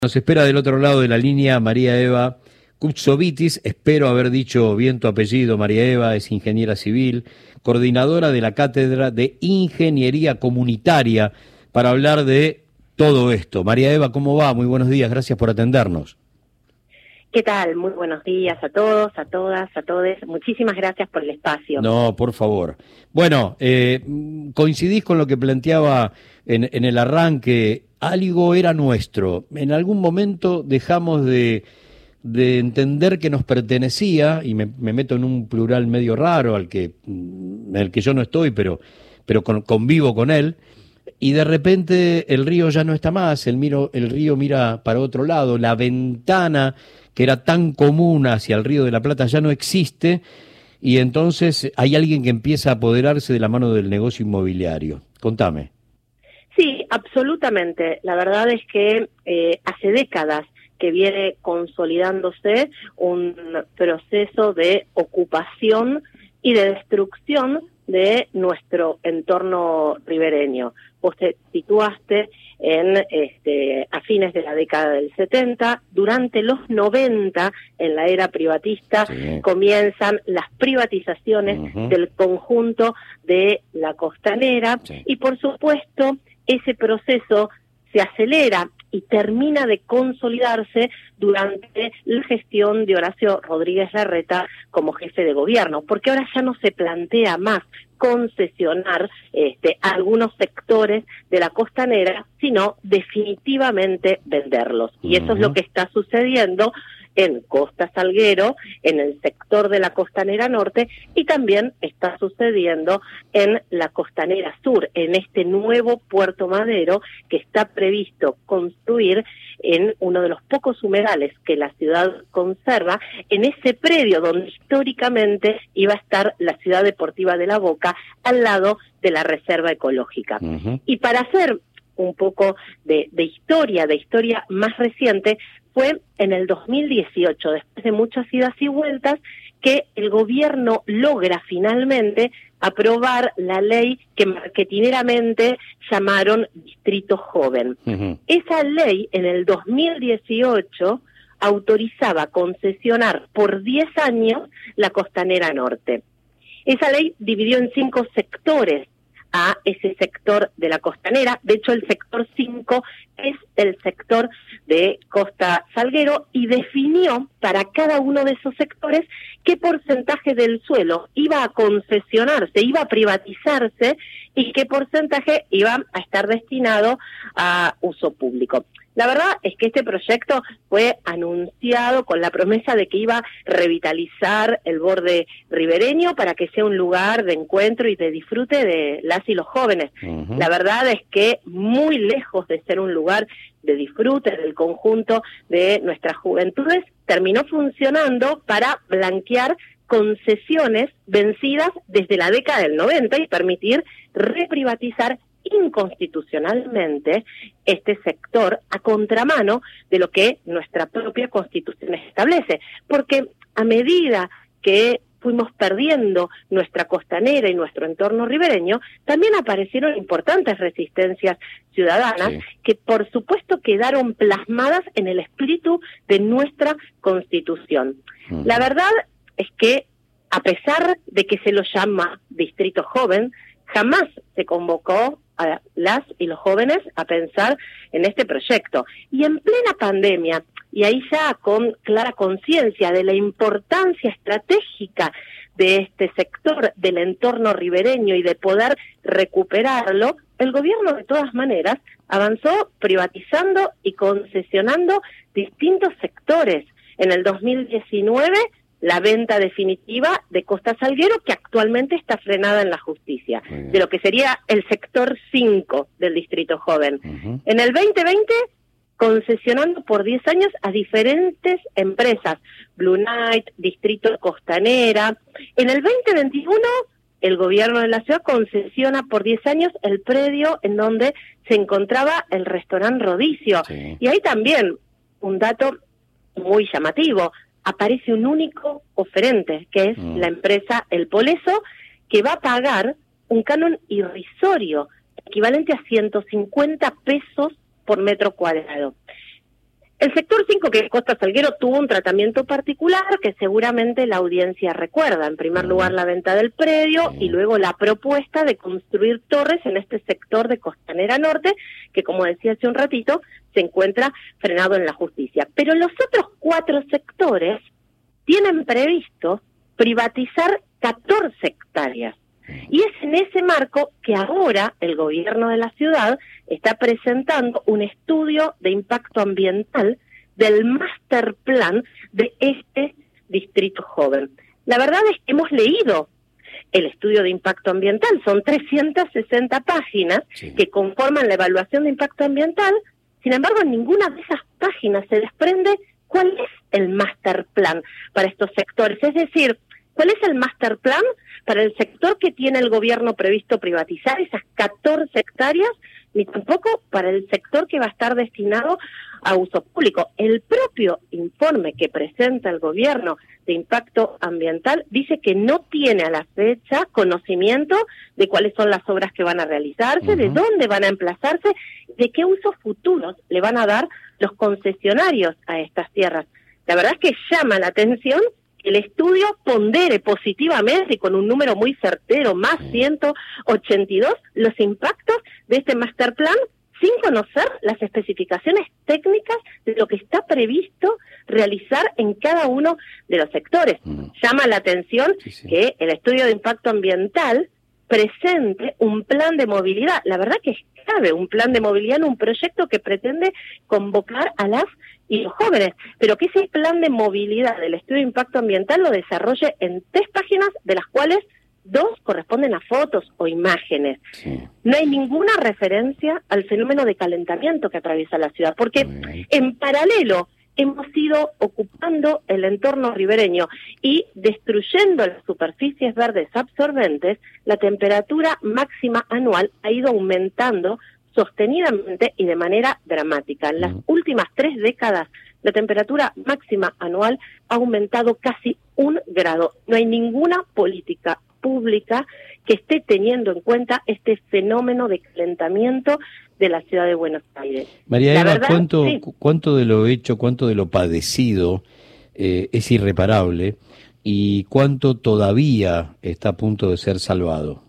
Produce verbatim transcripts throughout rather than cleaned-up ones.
Nos espera del otro lado de la línea María Eva Kupsovitis, espero haber dicho bien tu apellido. María Eva es ingeniera civil, coordinadora de la Cátedra de Ingeniería Comunitaria, para hablar de todo esto. María Eva, ¿cómo va? Muy buenos días, gracias por atendernos. ¿Qué tal? Muy buenos días a todos, a todas, a todes. Muchísimas gracias por el espacio. No, por favor. Bueno, eh, coincidís con lo que planteaba en, en el arranque. Algo era nuestro. En algún momento dejamos de, de entender que nos pertenecía, y me, me meto en un plural medio raro al que, en el que yo no estoy, pero, pero con, convivo con él, y de repente el río ya no está más, el, miro, el río mira para otro lado, la ventana que era tan común hacia el Río de la Plata ya no existe, y entonces hay alguien que empieza a apoderarse de la mano del negocio inmobiliario. Contame. Sí, absolutamente. La verdad es que eh, hace décadas que viene consolidándose un proceso de ocupación y de destrucción de nuestro entorno ribereño. Vos te situaste en este, a fines de la década del setenta, durante los noventa, en la era privatista, sí, comienzan las privatizaciones uh-huh. del conjunto de la costanera, sí. y por supuesto ese proceso se acelera y termina de consolidarse durante la gestión de Horacio Rodríguez Larreta como jefe de gobierno, porque ahora ya no se plantea más concesionar este, algunos sectores de la costanera, sino definitivamente venderlos. Y eso uh-huh. es lo que está sucediendo en Costa Salguero, en el sector de la Costanera Norte, y también está sucediendo en la Costanera Sur, en este nuevo Puerto Madero que está previsto construir en uno de los pocos humedales que la ciudad conserva, en ese predio donde históricamente iba a estar la Ciudad Deportiva de La Boca, al lado de la Reserva Ecológica. Uh-huh. Y para hacer un poco de, de historia, de historia más reciente, fue en el dos mil dieciocho, después de muchas idas y vueltas, que el gobierno logra finalmente aprobar la ley que marketineramente llamaron Distrito Joven. Uh-huh. Esa ley, en el dos mil dieciocho, autorizaba concesionar por diez años la Costanera Norte. Esa ley dividió en cinco sectores a ese sector de la costanera. De hecho, el sector cinco es el sector de Costa Salguero, y definió para cada uno de esos sectores qué porcentaje del suelo iba a concesionarse, iba a privatizarse, y qué porcentaje iba a estar destinado a uso público. La verdad es que este proyecto fue anunciado con la promesa de que iba a revitalizar el borde ribereño para que sea un lugar de encuentro y de disfrute de las y los jóvenes. Uh-huh. La verdad es que muy lejos de ser un lugar de disfrute del conjunto de nuestras juventudes, terminó funcionando para blanquear concesiones vencidas desde la década del noventa y permitir reprivatizar inconstitucionalmente este sector, a contramano de lo que nuestra propia Constitución establece, porque a medida que fuimos perdiendo nuestra costanera y nuestro entorno ribereño, también aparecieron importantes resistencias ciudadanas, sí. que por supuesto quedaron plasmadas en el espíritu de nuestra Constitución. Uh-huh. La verdad es que, a pesar de que se lo llama Distrito Joven, jamás se convocó a las y los jóvenes a pensar en este proyecto. Y en plena pandemia, y ahí ya con clara conciencia de la importancia estratégica de este sector del entorno ribereño y de poder recuperarlo, el gobierno de todas maneras avanzó privatizando y concesionando distintos sectores. En el dos mil diecinueve, la venta definitiva de Costa Salguero, que actualmente está frenada en la justicia, de lo que sería el sector cinco del Distrito Joven. Uh-huh. En el veinte veinte, concesionando por diez años a diferentes empresas, Blue Night, Distrito Costanera. En el veinte veintiuno, el gobierno de la ciudad concesiona por diez años el predio en donde se encontraba el restaurante Rodicio. Sí. Y ahí también, un dato muy llamativo, aparece un único oferente, que es mm. la empresa El Poleso, que va a pagar un canon irrisorio, equivalente a ciento cincuenta pesos por metro cuadrado. El sector cinco, que es Costa Salguero, tuvo un tratamiento particular que seguramente la audiencia recuerda. En primer lugar, la venta del predio y luego la propuesta de construir torres en este sector de Costanera Norte, que, como decía hace un ratito, se encuentra frenado en la justicia. Pero los otros cuatro sectores tienen previsto privatizar catorce hectáreas. Y es en ese marco que ahora el gobierno de la ciudad está presentando un estudio de impacto ambiental del master plan de este distrito joven. La verdad es que hemos leído el estudio de impacto ambiental, son trescientas sesenta páginas sí. que conforman la evaluación de impacto ambiental. Sin embargo, en ninguna de esas páginas se desprende cuál es el master plan para estos sectores. Es decir, ¿cuál es el master plan para el sector que tiene el gobierno previsto privatizar, esas catorce hectáreas, ni tampoco para el sector que va a estar destinado a uso público? El propio informe que presenta el gobierno de impacto ambiental dice que no tiene a la fecha conocimiento de cuáles son las obras que van a realizarse, uh-huh. de dónde van a emplazarse, de qué usos futuros le van a dar los concesionarios a estas tierras. La verdad es que llama la atención que el estudio pondere positivamente y con un número muy certero, más ciento ochenta y dos, los impactos de este master plan sin conocer las especificaciones técnicas de lo que está previsto realizar en cada uno de los sectores. Mm. Llama la atención sí, sí. que el estudio de impacto ambiental presente un plan de movilidad. La verdad que es clave un plan de movilidad en un proyecto que pretende convocar a las y los jóvenes, pero que ese plan de movilidad del estudio de impacto ambiental lo desarrolle en tres páginas, de las cuales dos corresponden a fotos o imágenes. Sí. No hay ninguna referencia al fenómeno de calentamiento que atraviesa la ciudad, porque en paralelo hemos ido ocupando el entorno ribereño y destruyendo las superficies verdes absorbentes. La temperatura máxima anual ha ido aumentando sostenidamente y de manera dramática. En las últimas tres décadas, la temperatura máxima anual ha aumentado casi un grado. No hay ninguna política pública que esté teniendo en cuenta este fenómeno de calentamiento de la ciudad de Buenos Aires. María Eva, verdad, ¿cuánto, sí. ¿cuánto de lo hecho, cuánto de lo padecido eh, es irreparable y cuánto todavía está a punto de ser salvado?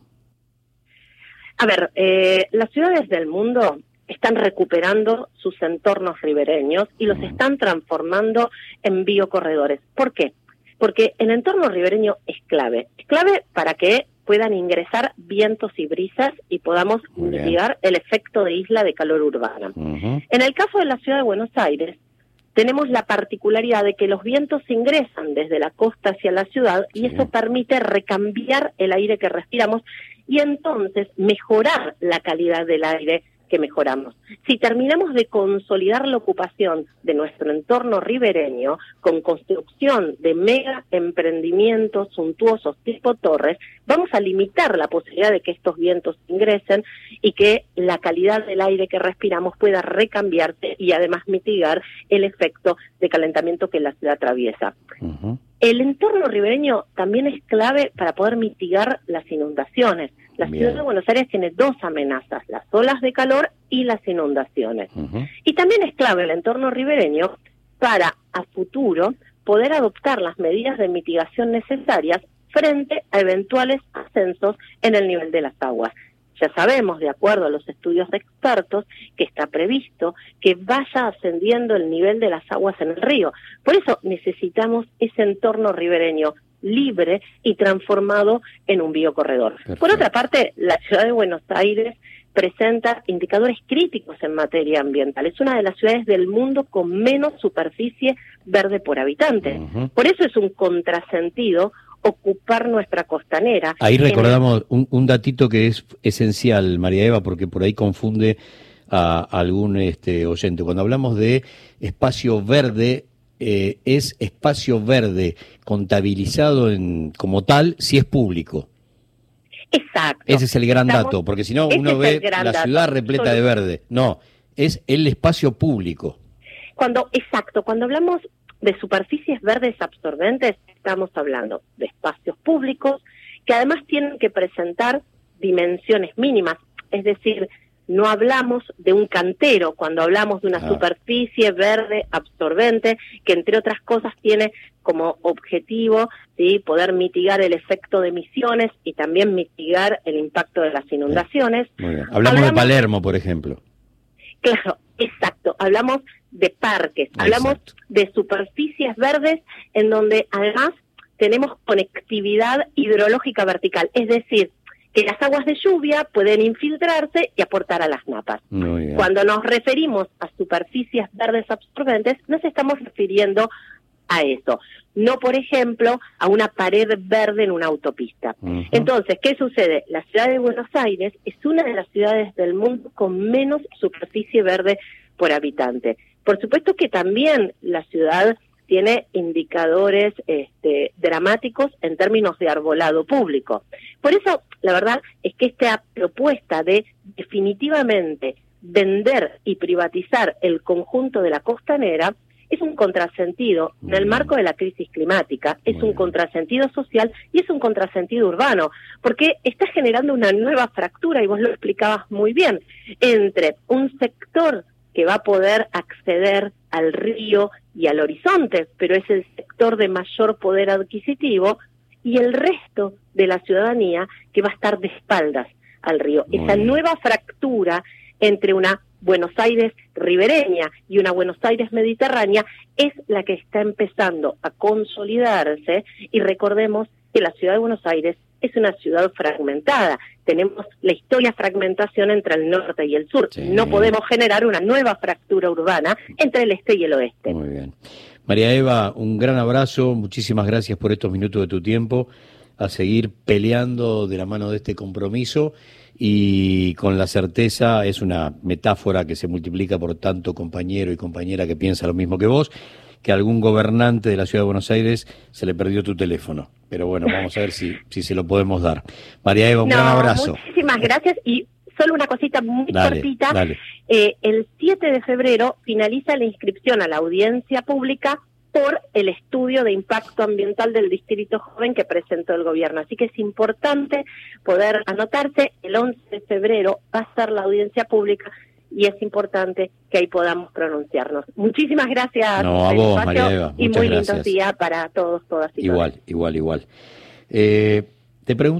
A ver, eh, las ciudades del mundo están recuperando sus entornos ribereños y los están transformando en biocorredores. ¿Por qué? Porque el entorno ribereño es clave. Es clave para que puedan ingresar vientos y brisas y podamos mitigar el efecto de isla de calor urbana. Uh-huh. En el caso de la ciudad de Buenos Aires, tenemos la particularidad de que los vientos ingresan desde la costa hacia la ciudad y sí. eso permite recambiar el aire que respiramos y entonces mejorar la calidad del aire que mejoramos. Si terminamos de consolidar la ocupación de nuestro entorno ribereño con construcción de mega emprendimientos suntuosos tipo torres, vamos a limitar la posibilidad de que estos vientos ingresen y que la calidad del aire que respiramos pueda recambiarse y además mitigar el efecto de calentamiento que la ciudad atraviesa. Uh-huh. El entorno ribereño también es clave para poder mitigar las inundaciones. La Bien. ciudad de Buenos Aires tiene dos amenazas, las olas de calor y las inundaciones. Uh-huh. Y también es clave el entorno ribereño para, a futuro, poder adoptar las medidas de mitigación necesarias frente a eventuales ascensos en el nivel de las aguas. Ya sabemos, de acuerdo a los estudios de expertos, que está previsto que vaya ascendiendo el nivel de las aguas en el río. Por eso necesitamos ese entorno ribereño libre y transformado en un biocorredor. Perfecto. Por otra parte, la ciudad de Buenos Aires presenta indicadores críticos en materia ambiental. Es una de las ciudades del mundo con menos superficie verde por habitante. Uh-huh. Por eso es un contrasentido ocupar nuestra costanera. Ahí recordamos el... un, un datito que es esencial, María Eva, porque por ahí confunde a algún este oyente. Cuando hablamos de espacio verde, eh, es espacio verde contabilizado en, como tal, si es público. Exacto. Ese es el gran Estamos, dato, porque si no uno ve la ciudad dato. repleta Solo... de verde. No, es el espacio público. Cuando, exacto, cuando hablamos de superficies verdes absorbentes, estamos hablando de espacios públicos que además tienen que presentar dimensiones mínimas, es decir, no hablamos de un cantero cuando hablamos de una ah. superficie verde absorbente, que entre otras cosas tiene como objetivo, ¿sí?, poder mitigar el efecto de emisiones y también mitigar el impacto de las inundaciones. Muy bien. Hablamos, hablamos de Palermo, por ejemplo. Claro, exacto. Hablamos de parques, Exacto. hablamos de superficies verdes en donde además tenemos conectividad hidrológica vertical, es decir, que las aguas de lluvia pueden infiltrarse y aportar a las napas. Muy bien. Cuando nos referimos a superficies verdes absorbentes, nos estamos refiriendo a eso, no, por ejemplo, a una pared verde en una autopista. Uh-huh. Entonces, ¿qué sucede? La ciudad de Buenos Aires es una de las ciudades del mundo con menos superficie verde por habitante. Por supuesto que también la ciudad tiene indicadores este, dramáticos en términos de arbolado público. Por eso, la verdad es que esta propuesta de definitivamente vender y privatizar el conjunto de la costanera es un contrasentido en el marco de la crisis climática, es un contrasentido social y es un contrasentido urbano, porque está generando una nueva fractura, y vos lo explicabas muy bien, entre un sector que va a poder acceder al río y al horizonte, pero es el sector de mayor poder adquisitivo, y el resto de la ciudadanía que va a estar de espaldas al río. Muy Esa bien. Nueva fractura entre una Buenos Aires ribereña y una Buenos Aires mediterránea es la que está empezando a consolidarse, y recordemos que la ciudad de Buenos Aires es una ciudad fragmentada. Tenemos la historia fragmentación entre el norte y el sur. Sí. No podemos generar una nueva fractura urbana entre el este y el oeste. Muy bien. María Eva, un gran abrazo, muchísimas gracias por estos minutos de tu tiempo, a seguir peleando de la mano de este compromiso, y con la certeza, es una metáfora que se multiplica por tanto compañero y compañera que piensa lo mismo que vos, que a algún gobernante de la Ciudad de Buenos Aires se le perdió tu teléfono. Pero bueno, vamos a ver si, si se lo podemos dar. María Eva, un no, gran abrazo. Muchísimas gracias, y solo una cosita muy dale, cortita. Dale. Eh, el siete de febrero finaliza la inscripción a la audiencia pública por el estudio de impacto ambiental del Distrito Joven que presentó el gobierno. Así que es importante poder anotarse. El once de febrero va a ser la audiencia pública y es importante que ahí podamos pronunciarnos. Muchísimas gracias. No, a vos, María Eva. Y muchas muy gracias. lindo día para todos, todas y Igual, todas. igual, igual. Eh, te pregunto.